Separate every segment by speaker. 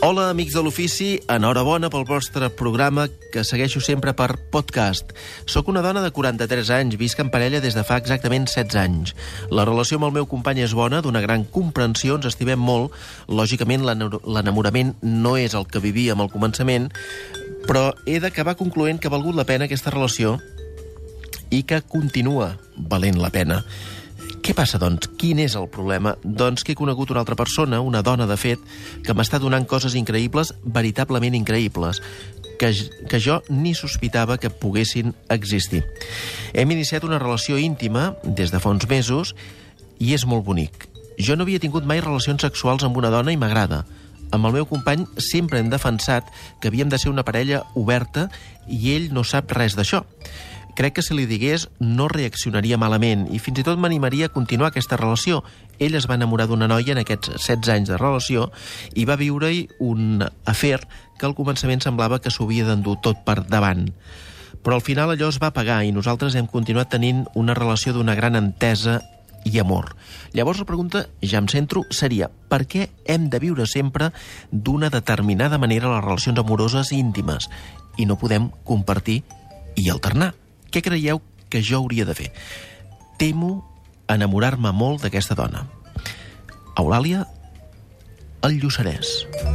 Speaker 1: Hola, amics de l'Ofici, enhorabona pel vostre programa, que segueixo sempre per podcast. Soc una dona de 43 anys, visc en parella des de fa exactament 16 anys. La relació amb el meu company és bona, d'una gran comprensió, ens estimem molt. Lògicament, l'enamorament no és el que vivíem al començament, però he d'acabar concloent que ha valgut la pena aquesta relació i que continua valent la pena. Què passa, doncs? Quin és el problema? Doncs que he conegut una altra persona, una dona, de fet, que m'està donant coses increïbles, veritablement increïbles, que jo ni sospitava que poguessin existir. Hem iniciat una relació íntima des de fa uns mesos i és molt bonic. Jo no havia tingut mai relacions sexuals amb una dona i m'agrada. Amb el meu company sempre hem defensat que havíem de ser una parella oberta i ell no sap res d'això. Crec que si li digués no reaccionaria malament i fins i tot m'animaria a continuar aquesta relació. Ell es va enamorar d'una noia en aquests 16 anys de relació i va viure-hi un afer que al començament semblava que s'ho havia d'endur tot per davant. Però al final allò es va apagar i nosaltres hem continuat tenint una relació d'una gran entesa i amor. Llavors la pregunta, ja em centro, seria per què hem de viure sempre d'una determinada manera les relacions amoroses i íntimes i no podem compartir i alternar? Què creieu que jo hauria de fer? Temo enamorar-me molt d'aquesta dona. Eulàlia, el Lluçanès.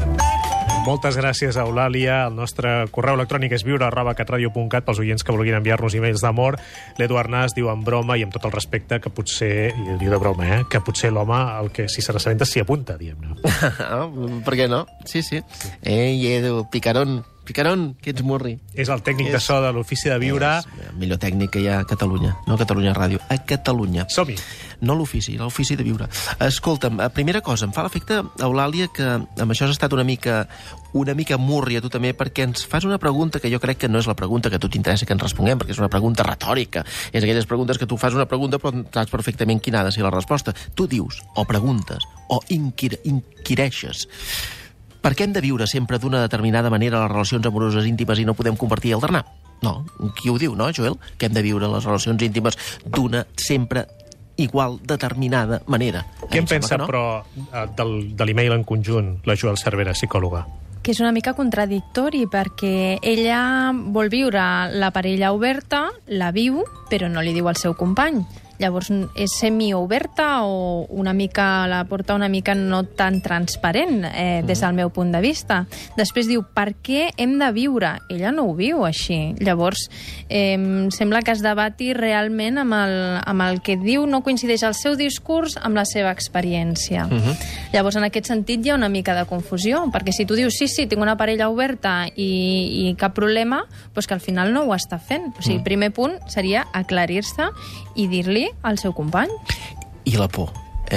Speaker 2: Moltes gràcies, Eulàlia. El nostre correu electrònic és viure@catradio.cat pels oients que vulguin enviar-nos e-mails d'amor. L'Eduard Nas diu en broma i amb tot el respecte que potser, i el diu de broma, que potser l'home, el que si se n'assabenta s'hi apunta, diguem-ne.
Speaker 1: Per què no? Sí. Ei, Edu, picarón, que ets murri.
Speaker 2: És el tècnic de so de l'Ofici de Viure.
Speaker 1: És el millor tècnic que hi ha a Catalunya. No a Catalunya Ràdio, a Catalunya.
Speaker 2: Som-hi.
Speaker 1: No l'Ofici de Viure. Escolta'm, primera cosa, em fa l'efecte, Eulàlia, que amb això has estat una mica murri a tu també, perquè ens fas una pregunta que jo crec que no és la pregunta que a tu t'interessa que ens responguem, perquè és una pregunta retòrica. És aquelles preguntes que tu fas una pregunta però saps perfectament quina ha de ser la resposta. Tu dius, o preguntes, o inquireixes. Per què hem de viure sempre d'una determinada manera les relacions amoroses íntimes i no podem compartir i alternar? No, qui ho diu, no, Joel? Que hem de viure les relacions íntimes d'una sempre igual determinada manera.
Speaker 2: Què en pensa, no? Però, de l'e-mail en conjunt, la Joel Cervera, psicòloga?
Speaker 3: Que és una mica contradictori, perquè ella vol viure la parella oberta, la viu, però no li diu al seu company. Llavors, és semioberta o una mica la porta una mica no tan transparent des del meu punt de vista. Després diu, per què hem de viure? Ella no ho viu així. Llavors, sembla que es debati realment amb el que diu, no coincideix el seu discurs amb la seva experiència. Llavors, en aquest sentit, hi ha una mica de confusió, perquè si tu dius, sí, tinc una parella oberta i cap problema, doncs que al final no ho està fent. O sigui, el primer punt seria aclarir-se i dir-li al seu company.
Speaker 1: I la por.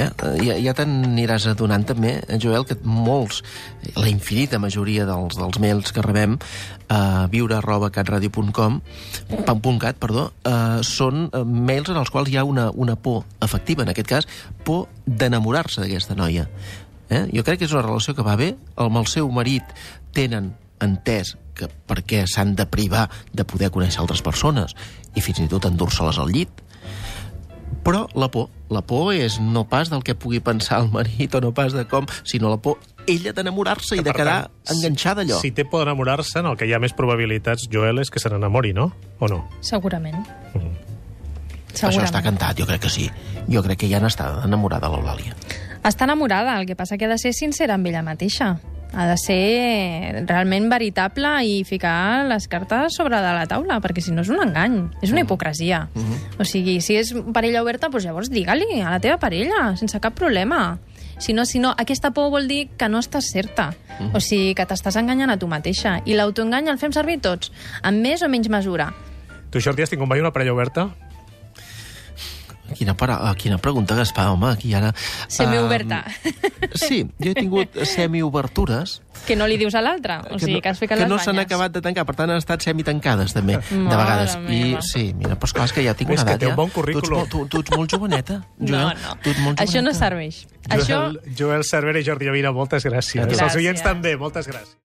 Speaker 1: Ja t'aniràs adonant també, Joel, que molts, la infinita majoria dels mails que rebem a viure@catradio.cat, són mails en els quals hi ha una por efectiva, en aquest cas, por d'enamorar-se d'aquesta noia. Jo crec que és una relació que va bé, amb el seu marit tenen entès que perquè s'han de privar de poder conèixer altres persones i fins i tot endur-se-les al llit. Però la por és no pas del que pugui pensar el marit o no pas de com, sinó la por ella d'enamorar-se i de quedar enganxada allò.
Speaker 2: Si té por d'enamorar-se, el que hi ha més probabilitats, Joel, és que se n'enamori, no? O no?
Speaker 3: Segurament.
Speaker 1: Això està cantat, jo crec que sí. Jo crec que ja n'està enamorada, l'Eulàlia.
Speaker 3: Està enamorada, el que passa que ha de ser sincera amb ella mateixa. Ha de ser realment veritable i ficar les cartes sobre de la taula, perquè si no és un engany, és una hipocresia. O sigui, si és parella oberta, doncs llavors digue-li a la teva parella, sense cap problema. Si no, aquesta por vol dir que no estàs certa. O sigui, que t'estàs enganyant a tu mateixa. I l'autoengany el fem servir tots, amb més o menys mesura.
Speaker 2: Tu, Jordi, has tingut mai una parella oberta?
Speaker 1: Quina pregunta, Gaspar, home, aquí ara...
Speaker 3: Semioberta.
Speaker 1: Sí, jo he tingut semiobertures...
Speaker 3: Que no li dius a l'altre, o sigui, que has ficat les banyes.
Speaker 1: Que no s'han acabat de tancar, per tant han estat semitancades, també, de vegades. I sí, mira, però esclar, és que ja tinc una edat, ja.
Speaker 2: És que té un bon currículum.
Speaker 1: Tu ets molt joveneta, Joel.
Speaker 3: No. Això no serveix.
Speaker 2: Joel Cervera i Jordi Ovina, moltes gràcies. Els oients també, moltes gràcies.